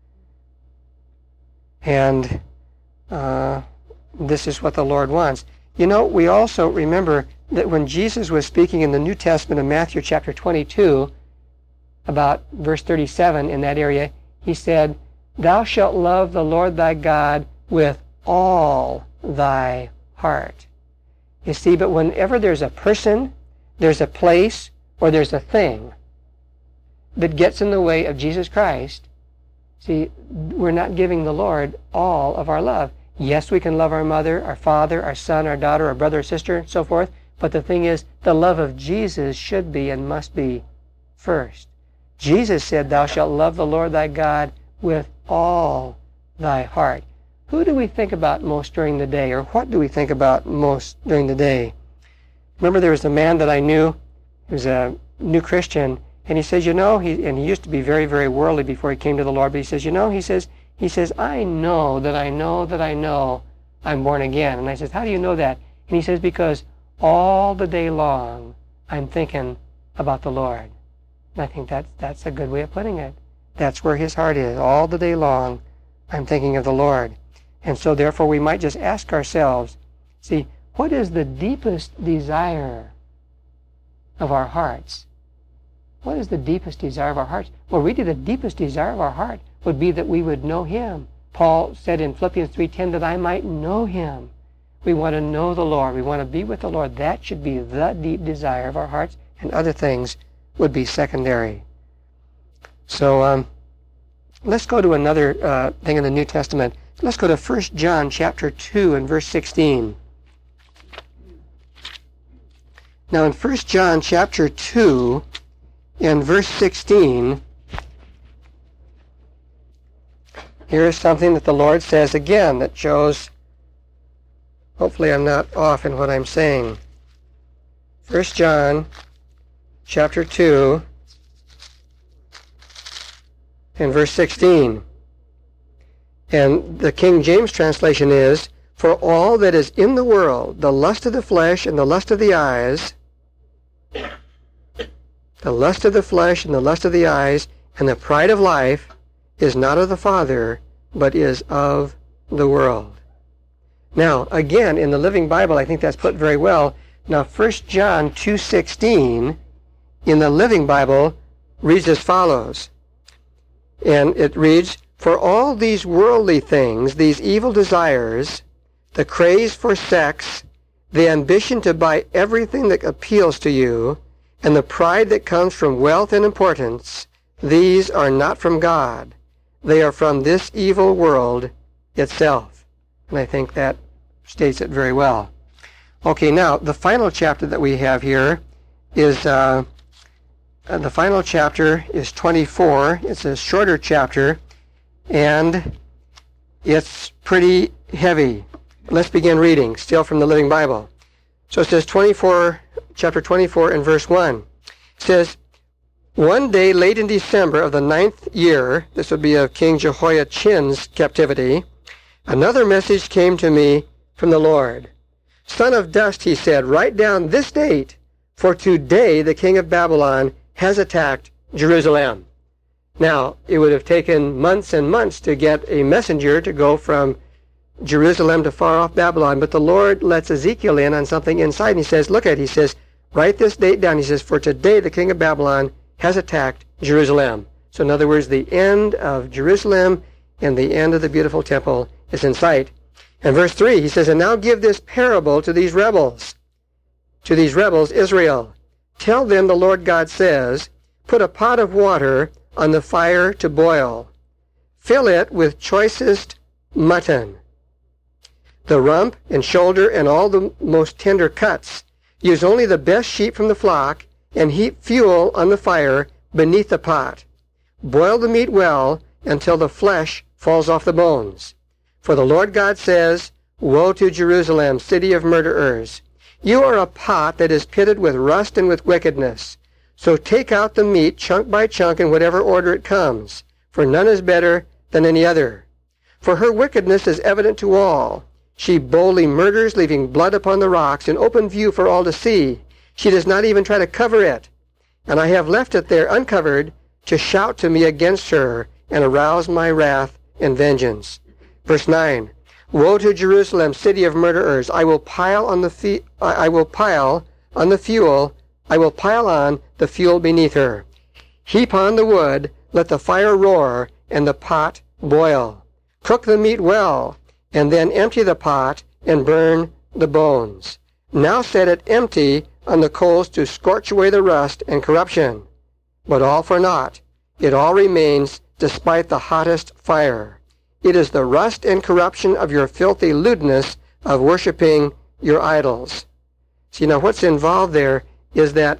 And this is what the Lord wants. You know, we also remember that when Jesus was speaking in the New Testament of Matthew chapter 22, about verse 37 in that area, he said, thou shalt love the Lord thy God with all thy heart. You see, but whenever there's a person, there's a place, or there's a thing that gets in the way of Jesus Christ, see, we're not giving the Lord all of our love. Yes, we can love our mother, our father, our son, our daughter, our brother, or sister, and so forth, but the thing is, the love of Jesus should be and must be first. Jesus said, thou shalt love the Lord thy God with all thy heart. Who do we think about most during the day, or what do we think about most during the day? Remember, there was a man that I knew, he was a new Christian, and he says, you know, he used to be very, very worldly before he came to the Lord, but he says, you know, he says, I know that I know that I know I'm born again. And I says, how do you know that? And he says, because all the day long I'm thinking about the Lord. And I think that's a good way of putting it. That's where his heart is. All the day long I'm thinking of the Lord. And so therefore we might just ask ourselves, see, what is the deepest desire of our hearts? What is the deepest desire of our hearts? Well, really the deepest desire of our heart would be that we would know him. Paul said in Philippians 3:10 that I might know him. We want to know the Lord. We want to be with the Lord. That should be the deep desire of our hearts, and other things would be secondary. So let's go to another thing in the New Testament. Let's go to 1 John chapter 2 and verse 16. Now in 1 John chapter 2 and verse 16, here is something that the Lord says again that shows, hopefully I'm not off in what I'm saying. 1 John chapter 2 and verse 16. And the King James translation is, for all that is in the world, the lust of the flesh and the lust of the eyes, the lust of the flesh and the lust of the eyes, and the pride of life is not of the Father, but is of the world. Now, again, in the Living Bible, I think that's put very well. Now, 1 John 2:16 in the Living Bible reads as follows. And it reads, for all these worldly things, these evil desires, the craze for sex, the ambition to buy everything that appeals to you, and the pride that comes from wealth and importance, these are not from God. They are from this evil world itself. And I think that states it very well. Okay, now, the final chapter that we have here is, the final chapter is 24. It's a shorter chapter, and it's pretty heavy. Let's begin reading, still from the Living Bible. So it says chapter 24 and verse 1. It says, one day late in December of the 9th year, this would be of King Jehoiachin's captivity, another message came to me from the Lord. Son of dust, he said, write down this date, for today the king of Babylon has attacked Jerusalem. Now, it would have taken months and months to get a messenger to go from Jerusalem to far off Babylon, but the Lord lets Ezekiel in on something inside, and he says, look at it, he says, write this date down. He says, for today the king of Babylon has attacked Jerusalem. So in other words, the end of Jerusalem and the end of the beautiful temple is in sight. And verse 3, he says, and now give this parable to these rebels, Israel. Tell them the Lord God says, put a pot of water on the fire to boil. Fill it with choicest mutton, the rump and shoulder and all the most tender cuts. Use only the best sheep from the flock, and heap fuel on the fire beneath the pot. Boil the meat well until the flesh falls off the bones. For the Lord God says, Woe to Jerusalem, city of murderers! You are a pot that is pitted with rust and with wickedness. So take out the meat chunk by chunk in whatever order it comes, for none is better than any other. For her wickedness is evident to all. She boldly murders, leaving blood upon the rocks in open view for all to see. She does not even try to cover it. And I have left it there uncovered to shout to me against her and arouse my wrath and vengeance. Verse 9, Woe to Jerusalem, city of murderers! I will pile on the fuel beneath her. Heap on the wood, let the fire roar, and the pot boil. Cook the meat well, and then empty the pot and burn the bones. Now set it empty on the coals to scorch away the rust and corruption. But all for naught. It all remains despite the hottest fire. It is the rust and corruption of your filthy lewdness of worshiping your idols. See, now what's involved there is that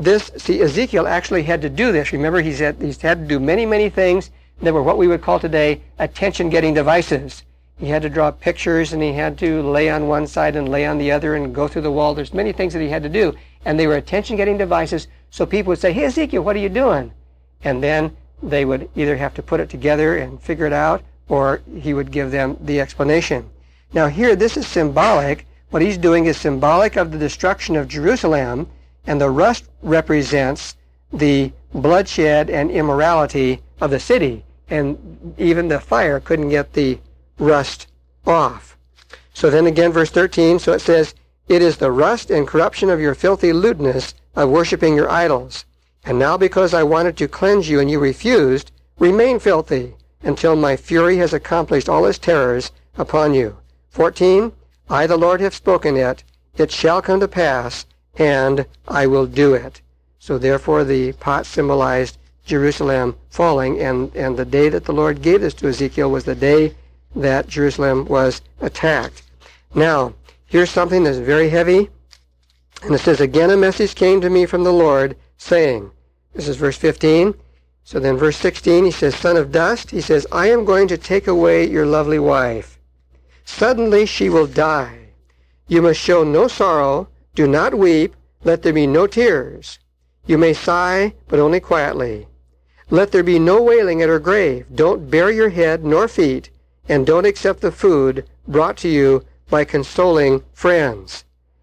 Ezekiel actually had to do this. Remember, he's had to do many, many things that were what we would call today attention-getting devices. He had to draw pictures, and he had to lay on one side and lay on the other and go through the wall. There's many things that he had to do, and they were attention-getting devices, so people would say, Hey, Ezekiel, what are you doing? And then they would either have to put it together and figure it out, or he would give them the explanation. Now here, this is symbolic. What he's doing is symbolic of the destruction of Jerusalem, and the rust represents the bloodshed and immorality of the city, and even the fire couldn't get the rust off. So then again, verse 13, so it says, It is the rust and corruption of your filthy lewdness of worshiping your idols. And now because I wanted to cleanse you and you refused, remain filthy until my fury has accomplished all its terrors upon you. 14, I the Lord have spoken it. It shall come to pass, and I will do it. So therefore the pot symbolized Jerusalem falling, and the day that the Lord gave this to Ezekiel was the day that Jerusalem was attacked. Now, here's something that's very heavy. And it says, Again a message came to me from the Lord, saying, this is verse 15. So then verse 16, he says, Son of dust, he says, I am going to take away your lovely wife. Suddenly she will die. You must show no sorrow. Do not weep. Let there be no tears. You may sigh, but only quietly. Let there be no wailing at her grave. Don't bare your head nor feet, and don't accept the food brought to you by consoling friends.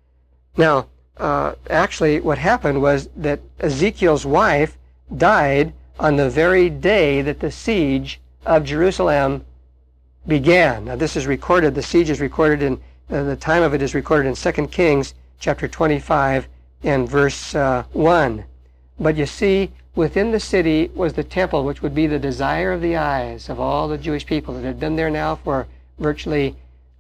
Now, actually what happened was that Ezekiel's wife died on the very day that the siege of Jerusalem began. Now this is recorded, the siege is recorded in, the time of it is recorded in 2 Kings chapter 25 and verse 1. But you see, within the city was the temple, which would be the desire of the eyes of all the Jewish people that had been there now for virtually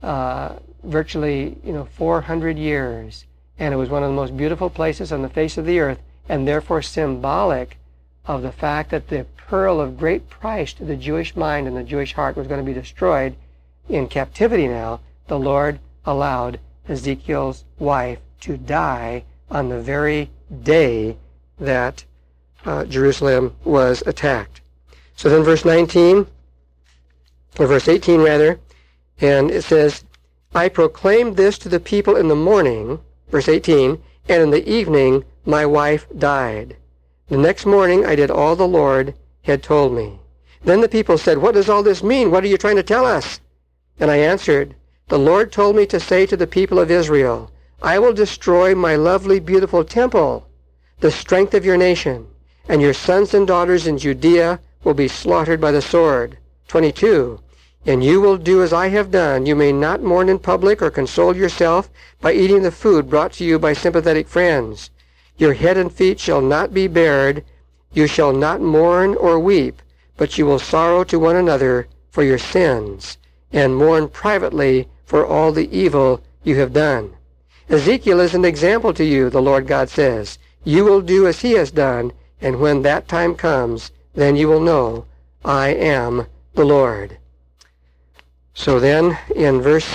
400 years. And it was one of the most beautiful places on the face of the earth, and therefore symbolic of the fact that the pearl of great price to the Jewish mind and the Jewish heart was going to be destroyed in captivity now. The Lord allowed Ezekiel's wife to die on the very day that Jerusalem was attacked. So then verse 19, or verse 18 rather, and it says, I proclaimed this to the people in the morning, verse 18, and in the evening my wife died. The next morning I did all the Lord had told me. Then the people said, What does all this mean? What are you trying to tell us? And I answered, The Lord told me to say to the people of Israel, I will destroy my lovely, beautiful temple, the strength of your nation, and your sons and daughters in Judea will be slaughtered by the sword. 22. And you will do as I have done. You may not mourn in public or console yourself by eating the food brought to you by sympathetic friends. Your head and feet shall not be bared. You shall not mourn or weep, but you will sorrow to one another for your sins, and mourn privately for all the evil you have done. Ezekiel is an example to you, the Lord God says. You will do as he has done, and when that time comes, then you will know I am the Lord. So then, in verse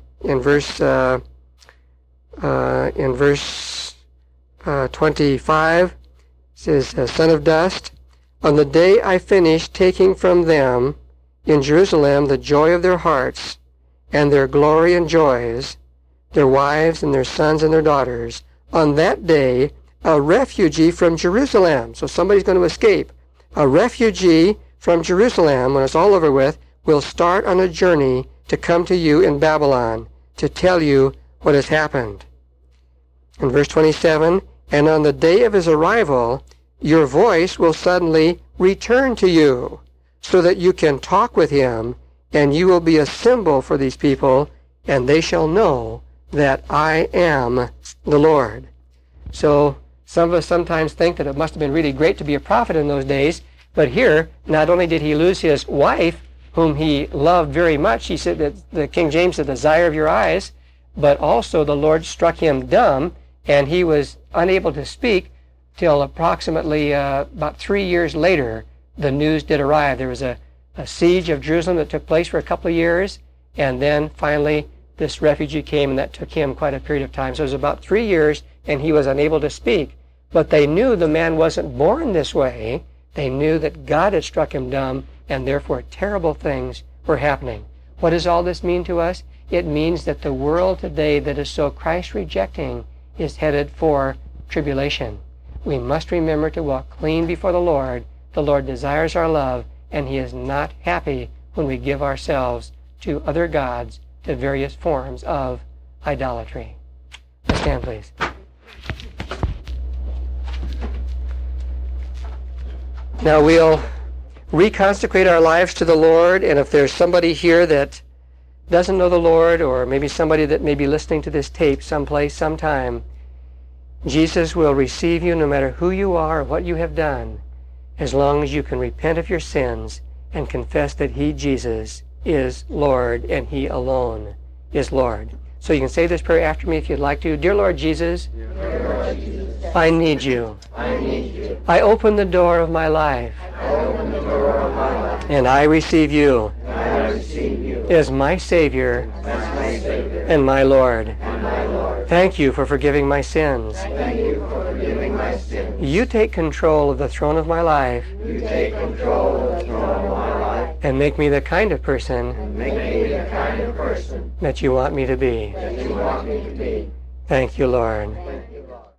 25, it says, Son of dust, on the day I finished taking from them in Jerusalem the joy of their hearts, and their glory and joys, their wives and their sons and their daughters. On that day, a refugee from Jerusalem, so somebody's going to escape, a refugee from Jerusalem, when it's all over with, will start on a journey to come to you in Babylon to tell you what has happened. In verse 27, and on the day of his arrival, your voice will suddenly return to you, so that you can talk with him, and you will be a symbol for these people, and they shall know that I am the Lord. So some of us sometimes think that it must have been really great to be a prophet in those days, but here, not only did he lose his wife, whom he loved very much, he said that the King James said, the desire of your eyes, but also the Lord struck him dumb, and he was unable to speak till approximately about 3 years later, the news did arrive. There was a siege of Jerusalem that took place for a couple of years, and then finally this refugee came, and that took him quite a period of time. So it was about 3 years, and he was unable to speak. But they knew the man wasn't born this way. They knew that God had struck him dumb, and therefore terrible things were happening. What does all this mean to us? It means that the world today that is so Christ-rejecting is headed for tribulation. We must remember to walk clean before the Lord. The Lord desires our love, and he is not happy when we give ourselves to other gods, to various forms of idolatry. Let's stand, please. Now we'll reconsecrate our lives to the Lord, and if there's somebody here that doesn't know the Lord, or maybe somebody that may be listening to this tape someplace, sometime, Jesus will receive you no matter who you are or what you have done, as long as you can repent of your sins and confess that he, Jesus, is Lord, and he alone is Lord. So you can say this prayer after me if you'd like to. Dear Lord Jesus, I need you. I open the door of my life, and I receive you as my Savior and my Lord. Thank you for forgiving my sins. You take control of the throne of my life, and make me the kind of person that you want me to be. Thank you, Lord.